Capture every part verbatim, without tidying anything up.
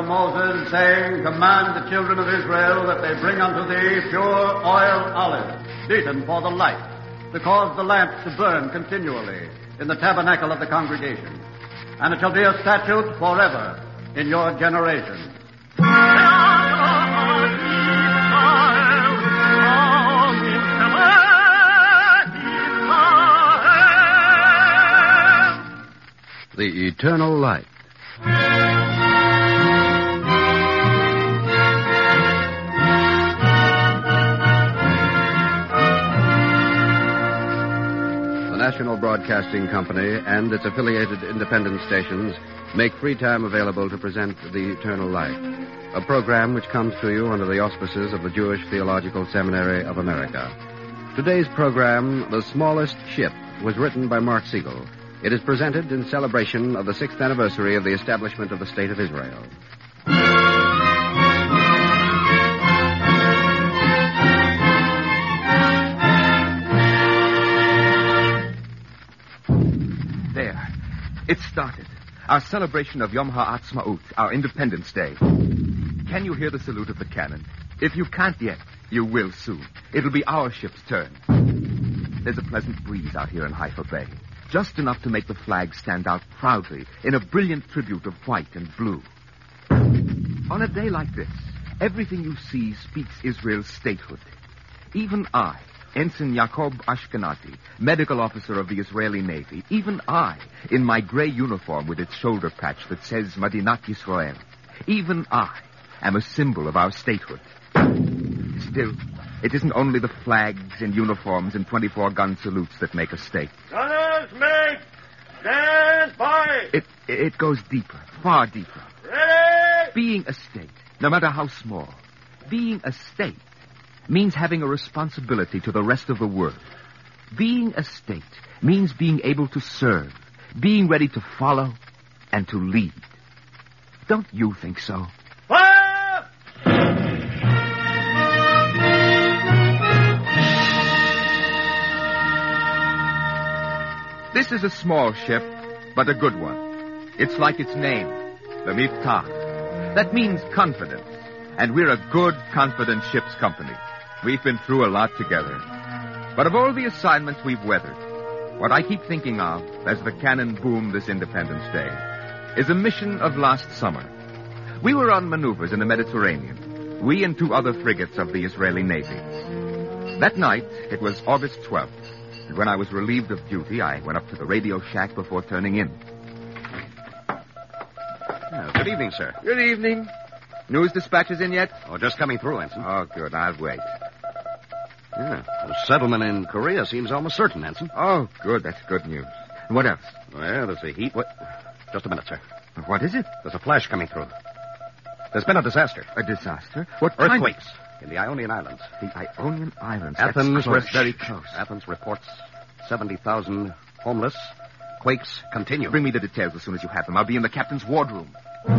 Moses, saying, Command the children of Israel that they bring unto thee pure oil olives, beaten for the light, to cause the lamps to burn continually in the tabernacle of the congregation. And it shall be a statute forever in your generations. The Eternal Light. The National Broadcasting Company and its affiliated independent stations make free time available to present The Eternal Light, a program which comes to you under the auspices of the Jewish Theological Seminary of America. Today's program, The Smallest Ship, was written by Mark Siegel. It is presented in celebration of the sixth anniversary of the establishment of the State of Israel. There. It started. Our celebration of Yom HaAtzmaut, our Independence Day. Can you hear the salute of the cannon? If you can't yet, you will soon. It'll be our ship's turn. There's a pleasant breeze out here in Haifa Bay. Just enough to make the flag stand out proudly in a brilliant tribute of white and blue. On a day like this, everything you see speaks Israel's statehood. Even I, Ensign Yaakov Ashkenazi, medical officer of the Israeli Navy, even I, in my gray uniform with its shoulder patch that says Madinat Yisrael, even I am a symbol of our statehood. Still, it isn't only the flags and uniforms and twenty-four gun salutes that make a state. Gunners, mate! Stand by! It, it goes deeper, far deeper. Ready! Being a state, no matter how small, being a state means having a responsibility to the rest of the world. Being a state means being able to serve, being ready to follow, and to lead. Don't you think so? Fire! This is a small ship, but a good one. It's like its name, the Miftach. That means confidence. And we're a good, confident ship's company. We've been through a lot together. But of all the assignments we've weathered, what I keep thinking of as the cannon boom this Independence Day is a mission of last summer. We were on maneuvers in the Mediterranean, we and two other frigates of the Israeli Navy. That night, it was August twelfth. And when I was relieved of duty, I went up to the radio shack before turning in. Oh, good evening, sir. Good evening. News dispatches in yet? Oh, just coming through, Ensign. Oh, good. I'll wait. Yeah, the settlement in Korea seems almost certain, Ensign. Oh, good. That's good news. And what else? Well, there's a heat... What? Just a minute, sir. What is it? There's a flash coming through. There's been a disaster. A disaster? What kind? Earthquakes in the Ionian Islands. The Ionian Islands. Athens... That's close, very close. Athens reports seventy thousand homeless. Quakes continue. Bring me the details as soon as you have them. I'll be in the captain's wardroom.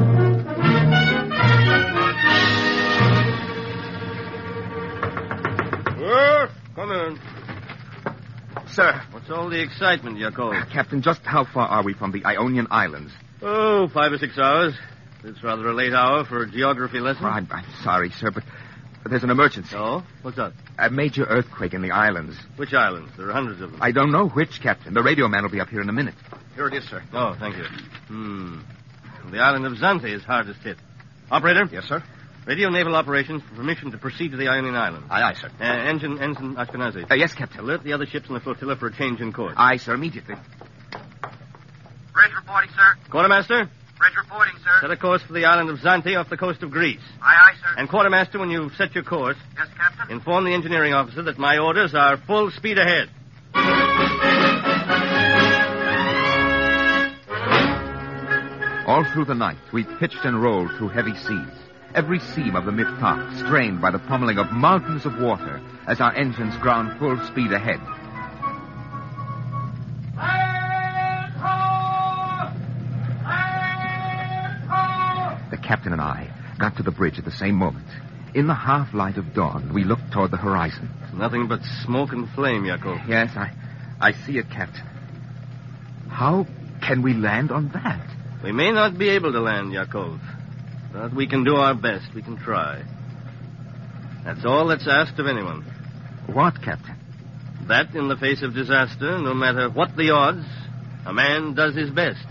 Yes, come in. Sir. What's all the excitement, Yaakov? Captain, just how far are we from the Ionian Islands? Oh, five or six hours. It's rather a late hour for a geography lesson. Oh, I'm, I'm sorry, sir, but there's an emergency. Oh? What's that? A major earthquake in the islands. Which islands? There are hundreds of them. I don't know which, Captain. The radio man will be up here in a minute. Here it is, sir. Oh, thank you. Hmm. The island of Zante is hardest hit. Operator? Yes, sir? Radio Naval Operations for permission to proceed to the Ionian Islands. Aye, aye, sir. Uh, Engine, Ensign Ashkenazi. Uh, yes, Captain. Alert the other ships in the flotilla for a change in course. Aye, sir, immediately. Bridge reporting, sir. Quartermaster? Bridge reporting, sir. Set a course for the island of Zante off the coast of Greece. Aye, aye, sir. And Quartermaster, when you've set your course, Yes, Captain. inform the engineering officer that my orders are full speed ahead. All through the night, we pitched and rolled through heavy seas. Every seam of the Miftach strained by the pummeling of mountains of water as our engines ground full speed ahead. The captain and I got to the bridge at the same moment. In the half-light of dawn, we looked toward the horizon. Nothing but smoke and flame, Yaakov. Yes, I, I see it, Captain. How can we land on that? We may not be able to land, Yaakov. But we can do our best. We can try. That's all that's asked of anyone. What, Captain? That, in the face of disaster, no matter what the odds, a man does his best.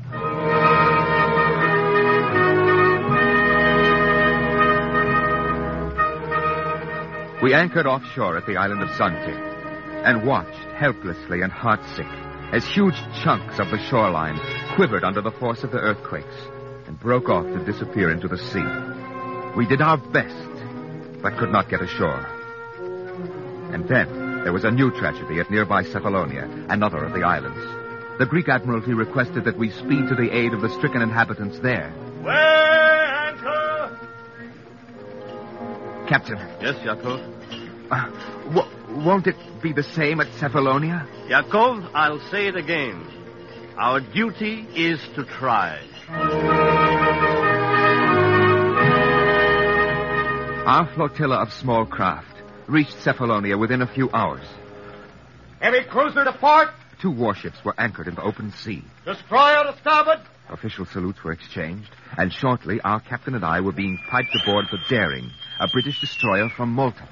We anchored offshore at the island of Zante and watched helplessly and heartsick as huge chunks of the shoreline quivered under the force of the earthquakes and broke off to disappear into the sea. We did our best, but could not get ashore. And then there was a new tragedy at nearby Cephalonia, another of the islands. The Greek Admiralty requested that we speed to the aid of the stricken inhabitants there. Weigh anchor! Captain. Yes, Yakov? Uh, w- won't it be the same at Cephalonia? Yakov, I'll say it again. Our duty is to try. Our flotilla of small craft reached Cephalonia within a few hours. Heavy cruiser to port. Two warships were anchored in the open sea. Destroyer to starboard. Official salutes were exchanged, and shortly our captain and I were being piped aboard the Daring, a British destroyer from Malta.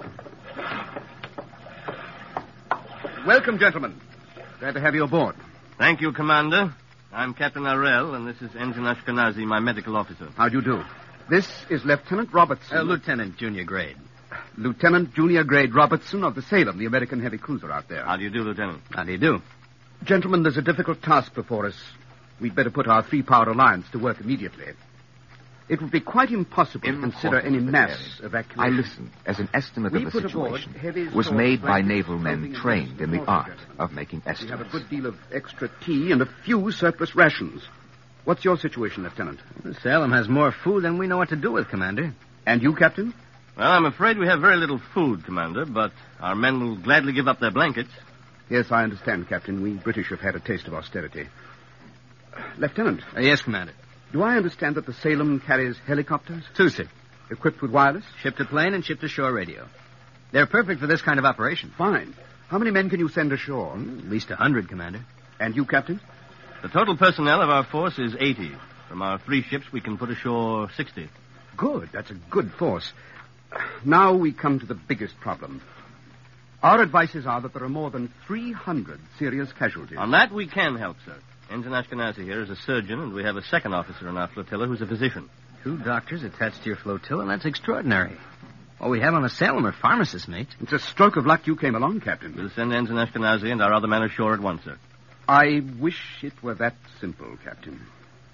Welcome, gentlemen. Glad to have you aboard. Thank you, Commander. I'm Captain Arell, and this is Ensign Ashkenazi, my medical officer. How do you do? This is Lieutenant Robertson. Uh, Lieutenant Junior Grade. Lieutenant Junior Grade Robertson of the Salem, the American heavy cruiser out there. How do you do, Lieutenant? How do you do? Gentlemen, there's a difficult task before us. We'd better put our three-power alliance to work immediately. It would be quite impossible, Impossible to consider any for mass Daring. evacuation. I listened as an estimate We of the put aboard situation heavy was stores, made by blankets, naval men clothing, and trained in the water art gas. of making We have a estimates. good deal of extra tea and a few surplus rations. What's your situation, Lieutenant? Salem has more food than we know what to do with, Commander. And you, Captain? Well, I'm afraid we have very little food, Commander, but our men will gladly give up their blankets. Yes, I understand, Captain. We British have had a taste of austerity. Lieutenant, Uh, yes, Commander. do I understand that the Salem carries helicopters Two, sir. equipped with wireless? Ship to plane and ship to shore radio. They're perfect for this kind of operation. Fine. How many men can you send ashore? At least a hundred, Commander. And you, Captain? The total personnel of our force is eighty. From our three ships, we can put ashore sixty. Good. That's a good force. Now we come to the biggest problem. Our advices are that there are more than three hundred serious casualties. On that, we can help, sir. Ensign Ashkenazi here is a surgeon, and we have a second officer in our flotilla who's a physician. Two doctors attached to your flotilla? That's extraordinary. All we have on the Salem are pharmacists, mate. It's a stroke of luck you came along, Captain. We'll send Ensign Ashkenazi and our other men ashore at once, sir. I wish it were that simple, Captain.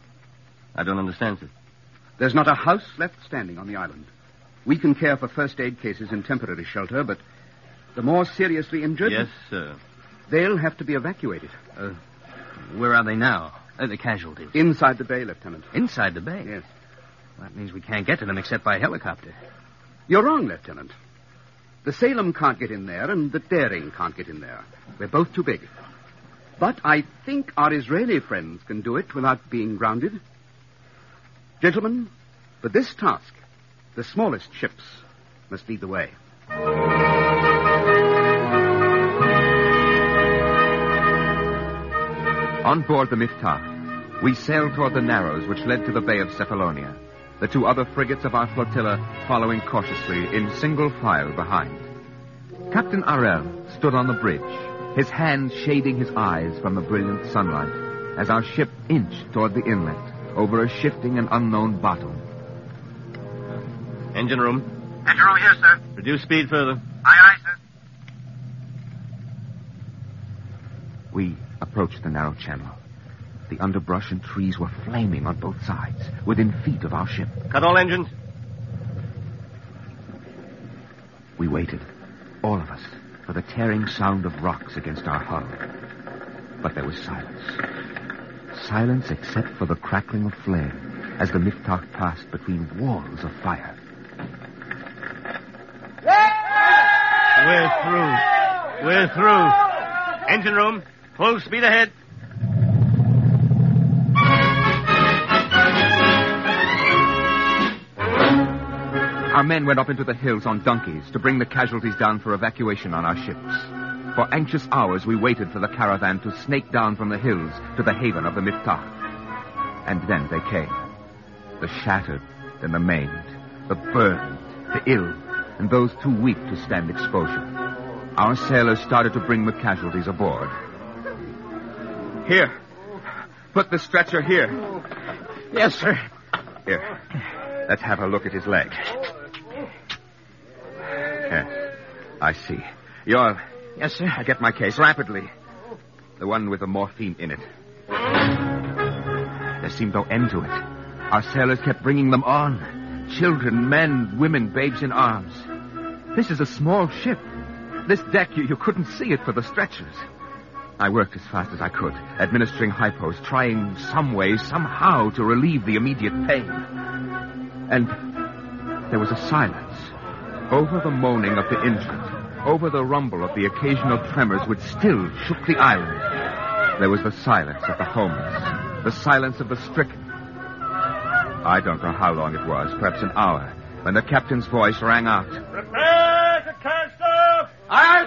I don't understand, sir. There's not a house left standing on the island. We can care for first aid cases in temporary shelter, but the more seriously injured... Yes, sir. They'll have to be evacuated. Uh, where are they now? Uh, the casualties. Inside the bay, Lieutenant. Inside the bay? Yes. Well, that means we can't get to them except by helicopter. You're wrong, Lieutenant. The Salem can't get in there, and the Daring can't get in there. We're both too big. But I think our Israeli friends can do it without being grounded. Gentlemen, for this task, the smallest ships must lead the way. On board the Miftah, we sailed toward the narrows which led to the Bay of Cephalonia, the two other frigates of our flotilla following cautiously in single file behind. Captain Arell stood on the bridge, his hand shading his eyes from the brilliant sunlight as our ship inched toward the inlet over a shifting and unknown bottom. Engine room. Engine room here, sir. Reduce speed further. Aye, aye, sir. We approached the narrow channel. The underbrush and trees were flaming on both sides, within feet of our ship. Cut all engines. We waited, all of us, for the tearing sound of rocks against our hull. But there was silence. Silence except for the crackling of flame as the Miftah passed between walls of fire. We're through. We're through. Engine room. Full speed ahead. Our men went up into the hills on donkeys to bring the casualties down for evacuation on our ships. For anxious hours, we waited for the caravan to snake down from the hills to the haven of the Miftah. And then they came. The shattered, and the maimed, the burned, the ill, and those too weak to stand exposure. Our sailors started to bring the casualties aboard. Here. Put the stretcher here. Yes, sir. Here. Let's have a look at his leg. Yes. I see. You're... Yes, sir. I get my case rapidly. The one with the morphine in it. There seemed no end to it. Our sailors kept bringing them on. Children, men, women, babes in arms. This is a small ship. This deck, you, you couldn't see it for the stretchers. I worked as fast as I could, administering hypos, trying some way, somehow, to relieve the immediate pain. And there was a silence. Over the moaning of the injured, over the rumble of the occasional tremors which still shook the island, there was the silence of the homeless, the silence of the stricken. I don't know how long it was, perhaps an hour, when the captain's voice rang out. Prepare to cast off! Aye,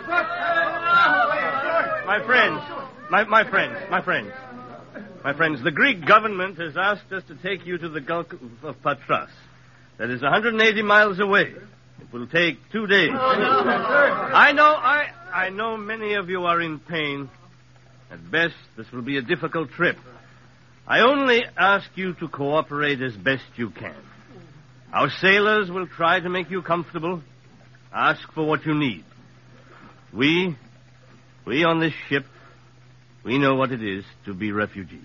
sir! My friends, my, my friends, my friends, my friends, the Greek government has asked us to take you to the Gulf of Patras. That is one hundred eighty miles away. It will take two days. I know, I, I know many of you are in pain. At best, this will be a difficult trip. I only ask you to cooperate as best you can. Our sailors will try to make you comfortable. Ask for what you need. We, we on this ship, we know what it is to be refugees.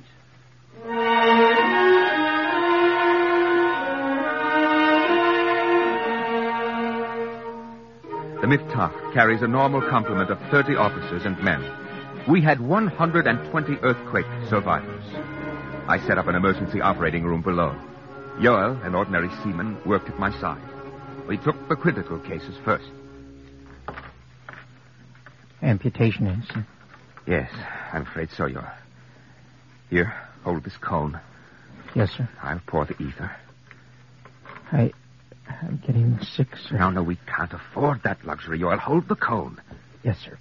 The Miftah carries a normal complement of thirty officers and men. We had one hundred twenty earthquake survivors. I set up an emergency operating room below. Yoel, an ordinary seaman, worked at my side. We took the critical cases first. Amputation, Ensign. Yes, I'm afraid so, Yoel. Here, hold this cone. Yes, sir. I'll pour the ether. I... I'm getting sick, sir. No, no, we can't afford that luxury, Yoel. Hold the cone. Yes, sir.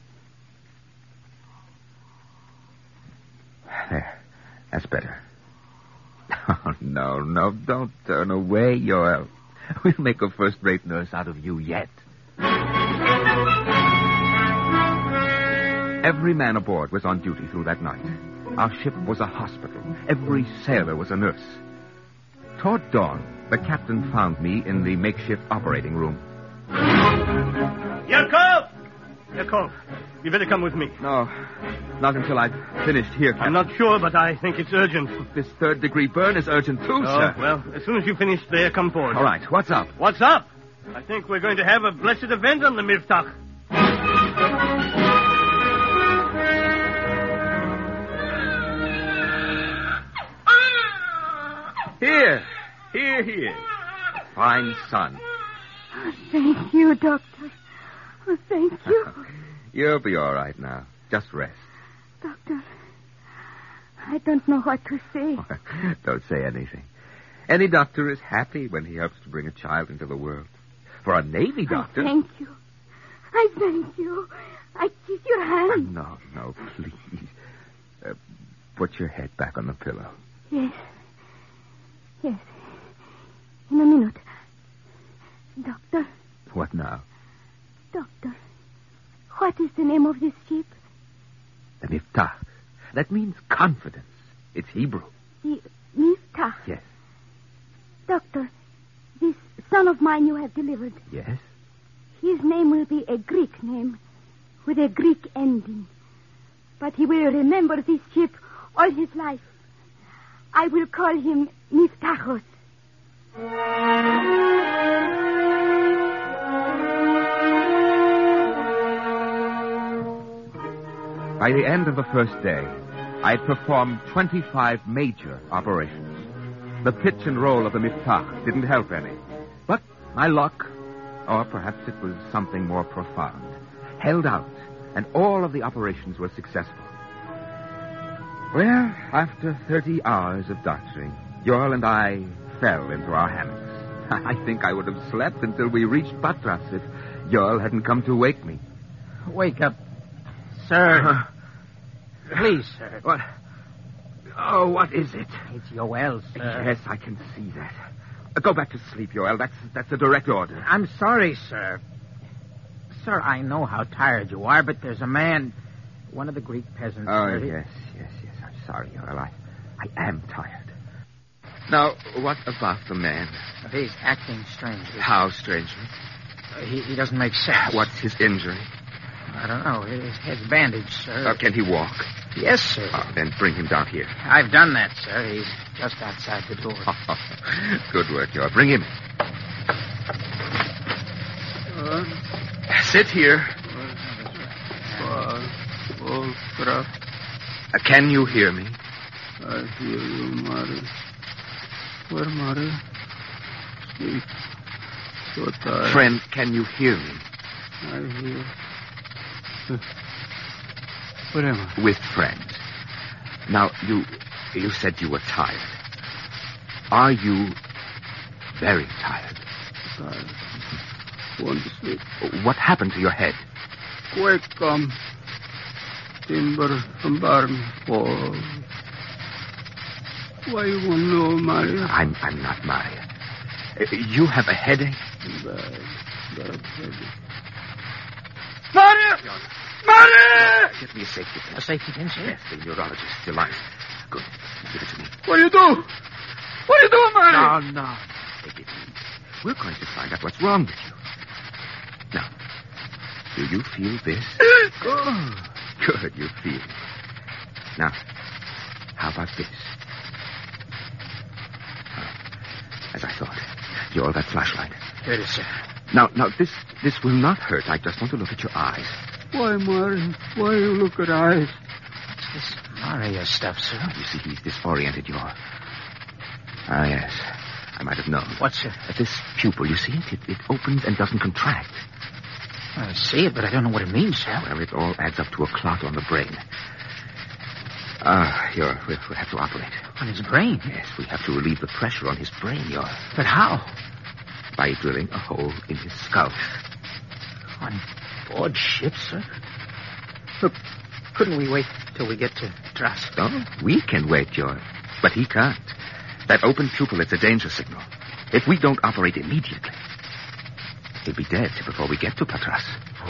There. That's better. Oh, no, no, don't turn away, Yoel. We'll make a first-rate nurse out of you yet. Every man aboard was on duty through that night. Our ship was a hospital. Every sailor was a nurse. Toward dawn, the captain found me in the makeshift operating room. Yakov! Yakov, you better come with me. No, not until I've finished here, Captain. I'm not sure, but I think it's urgent. This third-degree burn is urgent, too, Oh, sir. well, as soon as you finish there, come forward. All right, what's up? What's up? I think we're going to have a blessed event on the Miftah. Here, here he is. A fine son. Oh, thank you, Doctor. Oh, thank you. You'll be all right now. Just rest. Doctor, I don't know what to say. Don't say anything. Any doctor is happy when he helps to bring a child into the world. For a Navy doctor... I thank you. I thank you. I kiss your hand. No, no, please. Uh, put your head back on the pillow. Yes. Yes. In a minute. Doctor. What now? Doctor, what is the name of this ship? The Miftah. That means confidence. It's Hebrew. The Miftah? Yes. Doctor, this son of mine you have delivered. Yes? His name will be a Greek name with a Greek ending. But he will remember this ship all his life. I will call him Miftachos. By the end of the first day, I had performed twenty-five major operations. The pitch and roll of the Miftah didn't help any. But my luck, or perhaps it was something more profound, held out, and all of the operations were successful. Well, after thirty hours of doctoring, Yoel and I fell into our hammocks. I think I would have slept until we reached Patras if Yoel hadn't come to wake me. Wake up, sir. Please, sir. What? Oh, what is it? It's Yoel, sir. Yes, I can see that. Uh, Go back to sleep, Yoel. That's, that's a direct order. I'm sorry, sir. Sir, I know how tired you are, but there's a man, one of the Greek peasants. Oh, sir, he- yes, yes, yes. I'm sorry, Yoel. I, I am tired. Now, what about the man? He's acting strangely. How strangely? Uh, He, he doesn't make sense. What's his injury? I don't know. His head's bandaged, sir. Uh, can he walk? Yes, sir. Oh, then bring him down here. I've done that, sir. He's just outside the door. Good work, Yoel. Bring him. Uh, Sit here. uh, oh, crap. Uh, can you hear me? I hear you, Mary. Where, Mary? Sleep. So tired. Friend, can you hear me? I hear. Uh, Where am I? With friends. Now, you you said you were tired. Are you very tired? Tired. Want to sleep. What happened to your head? Quick, come. Timber from barn fall. Why you want to know, Mary? I'm I'm not Maria. Uh, You have a headache? Bad. Bad headache. Maria! Maria! Get me a safety pin. A safety pin, sir? Yes, the neurologist, Delight. Good. Give it to me. What do you do? What do you do, Mary? No, no. Take it easy. We're going to find out what's wrong with you. Now, do you feel this? Oh. Good, you feel it. Now, how about this? Oh, as I thought. You're that flashlight. Here it is, sir. Now, now, this this will not hurt. I just want to look at your eyes. Why, Mary? Why you look at eyes? What's this Maria stuff, sir? You see, he's disoriented. You're... Ah, yes. I might have known. What, sir? But this pupil, you see it? It, it opens and doesn't contract. I see it, but I don't know what it means, sir. Well, it all adds up to a clot on the brain. Ah, you're, we'll, we'll have to operate. On his brain? Yes, we have to relieve the pressure on his brain, you're... But how? By drilling a hole in his skull. On board ship, sir? Look, couldn't we wait till we get to Trask? Oh, we can wait, George. But he can't. That open pupil, it's a danger signal. If we don't operate immediately, he'll be dead before we get to Patras.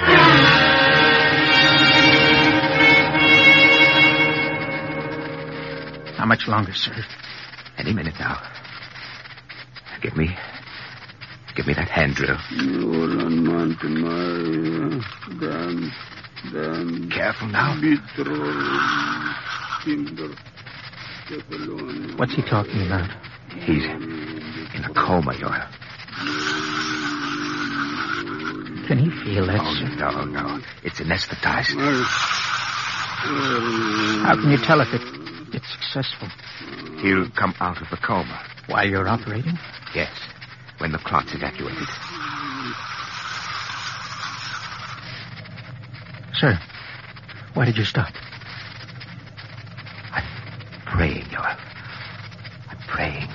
How much longer, sir? Any minute now. Give me... Give me that hand drill. Then, then... Careful now. What's he talking about? He's in a coma, Yoel. Can he feel that, Oh, sir? no, no. It's anesthetized. How can you tell if it, it's successful? He'll come out of the coma. While you're operating? Yes, when the clot's evacuated. Sir, why did you stop? I'm praying, Yoel. I'm praying.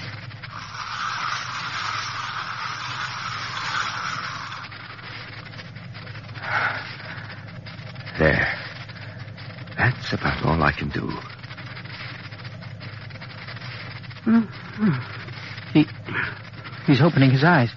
There. That's about all I can do. He, he's opening his eyes.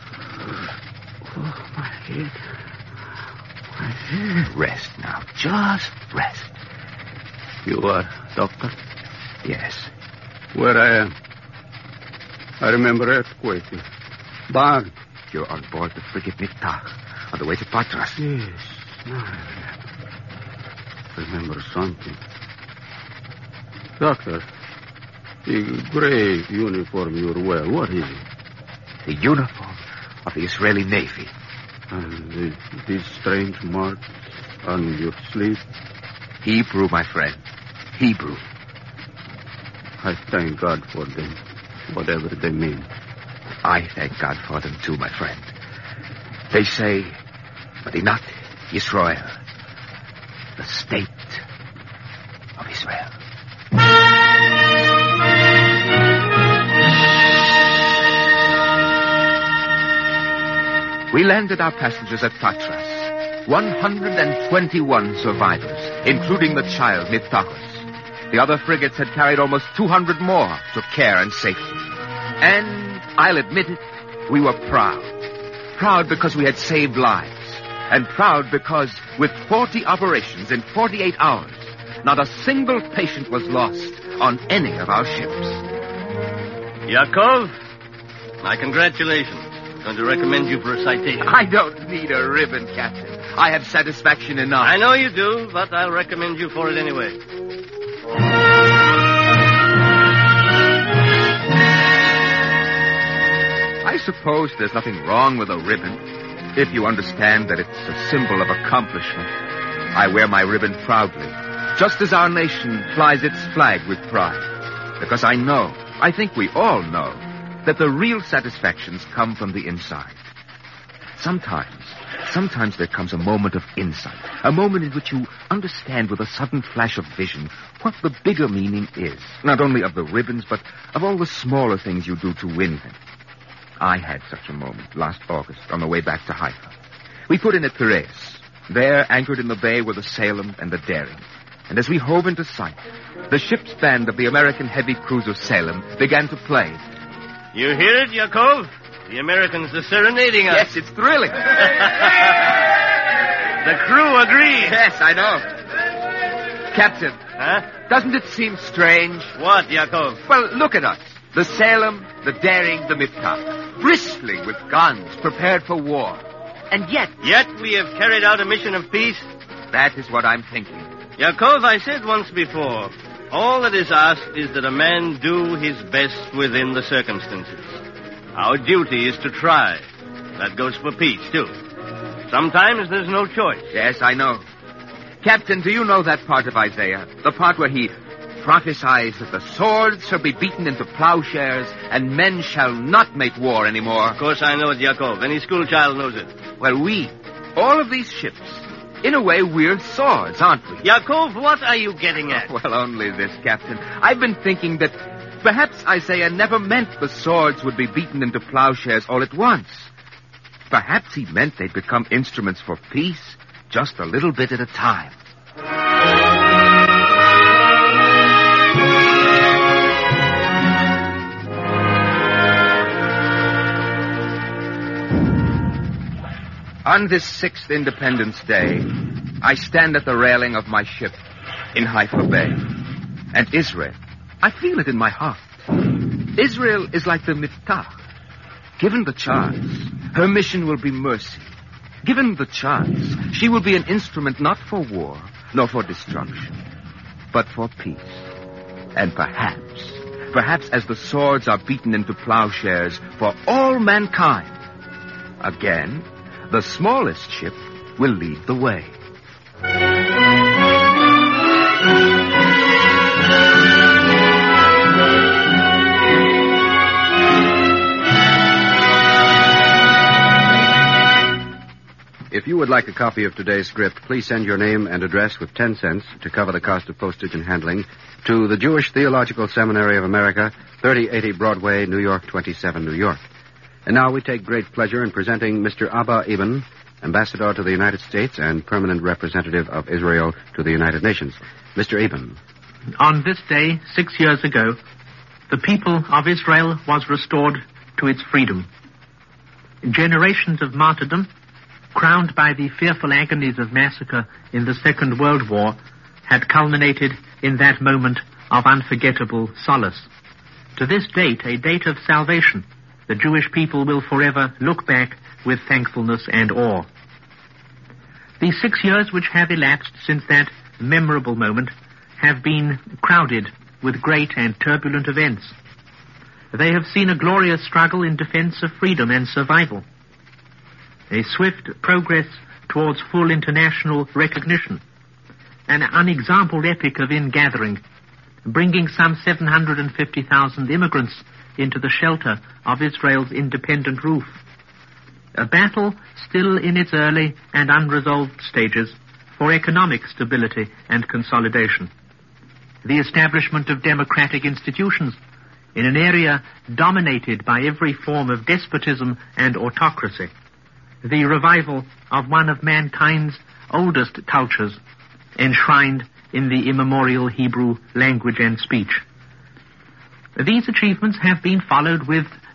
Oh, my head. My head. Rest now. Just rest. You are doctor? Yes. Where I am. I remember earthquake. Barn. You're on board the frigate Miftah, on the way to Patras. Yes. Now I remember. Remember something. Doctor, the gray uniform you wear, what is it? The uniform of the Israeli Navy. And the, these strange marks on your sleeve? Hebrew, my friend. Hebrew. I thank God for them, whatever they mean. I thank God for them, too, my friend. They say, Madinat Yisrael, the state of Israel. We landed our passengers at Patras. one hundred twenty-one survivors, including the child, Miftahos. The other frigates had carried almost two hundred more to care and safety. And I'll admit it, we were proud. Proud because we had saved lives. And proud because, with forty operations in forty-eight hours, not a single patient was lost on any of our ships. Yakov, my congratulations. I'm going to recommend you for a citation. I don't need a ribbon, Captain. I have satisfaction enough. I know you do, but I'll recommend you for it anyway. I suppose there's nothing wrong with a ribbon, if you understand that it's a symbol of accomplishment. I wear my ribbon proudly, just as our nation flies its flag with pride. Because I know, I think we all know, that the real satisfactions come from the inside. Sometimes, sometimes there comes a moment of insight, a moment in which you understand with a sudden flash of vision what the bigger meaning is, not only of the ribbons, but of all the smaller things you do to win them. I had such a moment last August on the way back to Haifa. We put in at Piraeus. There, anchored in the bay, were the Salem and the Daring. And as we hove into sight, the ship's band of the American heavy cruiser Salem began to play. You hear it, Yakov? The Americans are serenading us. Yes, it's thrilling. The crew agrees. Yes, I know. Captain, Huh? doesn't it seem strange? What, Yakov? Well, look at us. The Salem, the Daring, the Miftah, bristling with guns, prepared for war. And yet... Yet we have carried out a mission of peace. That is what I'm thinking. Yakov, I said once before, all that is asked is that a man do his best within the circumstances. Our duty is to try. That goes for peace, too. Sometimes there's no choice. Yes, I know. Captain, do you know that part of Isaiah? The part where he prophesies that the swords shall be beaten into plowshares and men shall not make war anymore. Of course I know it, Yakov. Any schoolchild knows it. Well, we, all of these ships, in a way, we're swords, aren't we? Yakov, what are you getting at? Well, only this, Captain. I've been thinking that perhaps Isaiah never meant the swords would be beaten into plowshares all at once. Perhaps he meant they'd become instruments for peace, just a little bit at a time. On this sixth Independence Day, I stand at the railing of my ship in Haifa Bay. And Israel, I feel it in my heart. Israel is like the Miftah. Given the chance, her mission will be mercy. Given the chance, she will be an instrument not for war, nor for destruction, but for peace. And perhaps, perhaps as the swords are beaten into plowshares for all mankind, again, the smallest ship will lead the way. If you would like a copy of today's script, please send your name and address with ten cents to cover the cost of postage and handling to the Jewish Theological Seminary of America, thirty eighty Broadway, New York, twenty-seven, New York. And now we take great pleasure in presenting Mister Abba Eban, Ambassador to the United States and Permanent Representative of Israel to the United Nations. Mister Eban. On this day, six years ago, the people of Israel was restored to its freedom. Generations of martyrdom, crowned by the fearful agonies of massacre in the Second World War, had culminated in that moment of unforgettable solace. To this date, a date of salvation, the Jewish people will forever look back with thankfulness and awe. The six years which have elapsed since that memorable moment have been crowded with great and turbulent events. They have seen a glorious struggle in defense of freedom and survival, a swift progress towards full international recognition, an unexampled epic of ingathering, bringing some seven hundred fifty thousand immigrants into the shelter of Israel's independent roof. A battle still in its early and unresolved stages for economic stability and consolidation. The establishment of democratic institutions in an area dominated by every form of despotism and autocracy. The revival of one of mankind's oldest cultures, enshrined in the immemorial Hebrew language and speech. These achievements have been followed with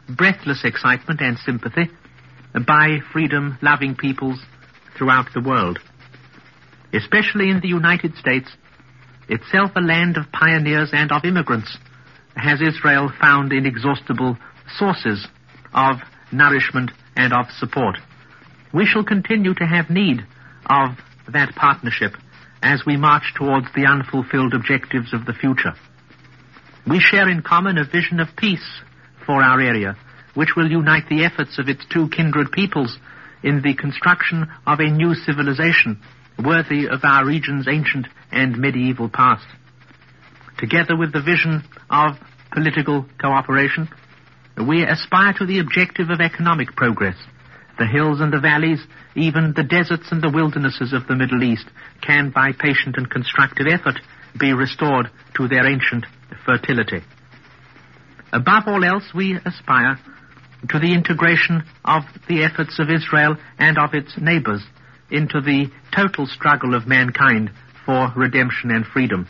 breathless excitement and sympathy by freedom-loving peoples throughout the world. Especially in the United States, itself a land of pioneers and of immigrants, has Israel found inexhaustible sources of nourishment and of support. We shall continue to have need of that partnership as we march towards the unfulfilled objectives of the future. We share in common a vision of peace for our area, which will unite the efforts of its two kindred peoples in the construction of a new civilization worthy of our region's ancient and medieval past. Together with the vision of political cooperation, we aspire to the objective of economic progress. The hills and the valleys, even the deserts and the wildernesses of the Middle East, can, by patient and constructive effort, be restored to their ancient fertility. Above all else, we aspire to the integration of the efforts of Israel and of its neighbors into the total struggle of mankind for redemption and freedom.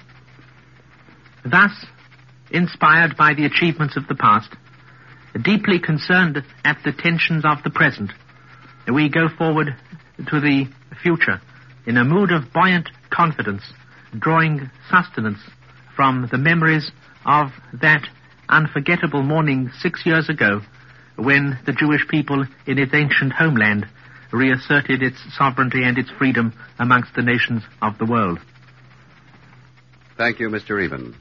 Thus, inspired by the achievements of the past, deeply concerned at the tensions of the present, we go forward to the future in a mood of buoyant confidence, drawing sustenance from the memories of that unforgettable morning six years ago when the Jewish people in its ancient homeland reasserted its sovereignty and its freedom amongst the nations of the world. Thank you, Mister Even.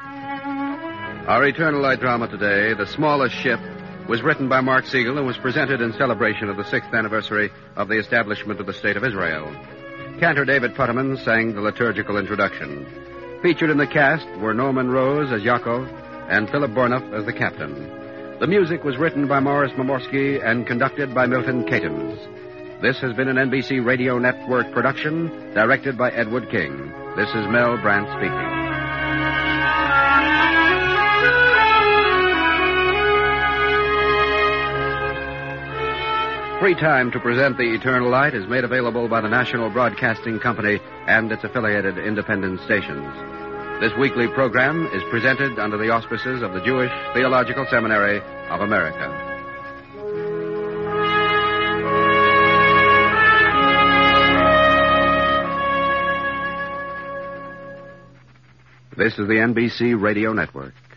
Our Eternal Light drama today, The Smallest Ship, was written by Mark Siegel and was presented in celebration of the sixth anniversary of the establishment of the State of Israel. Cantor David Putterman sang the liturgical introduction. Featured in the cast were Norman Rose as Yaakov and Philip Bornoff as the captain. The music was written by Morris Momorsky and conducted by Milton Catons. This has been an N B C Radio Network production, directed by Edward King. This is Mel Brandt speaking. Free time to present The Eternal Light is made available by the National Broadcasting Company and its affiliated independent stations. This weekly program is presented under the auspices of the Jewish Theological Seminary of America. This is the N B C Radio Network.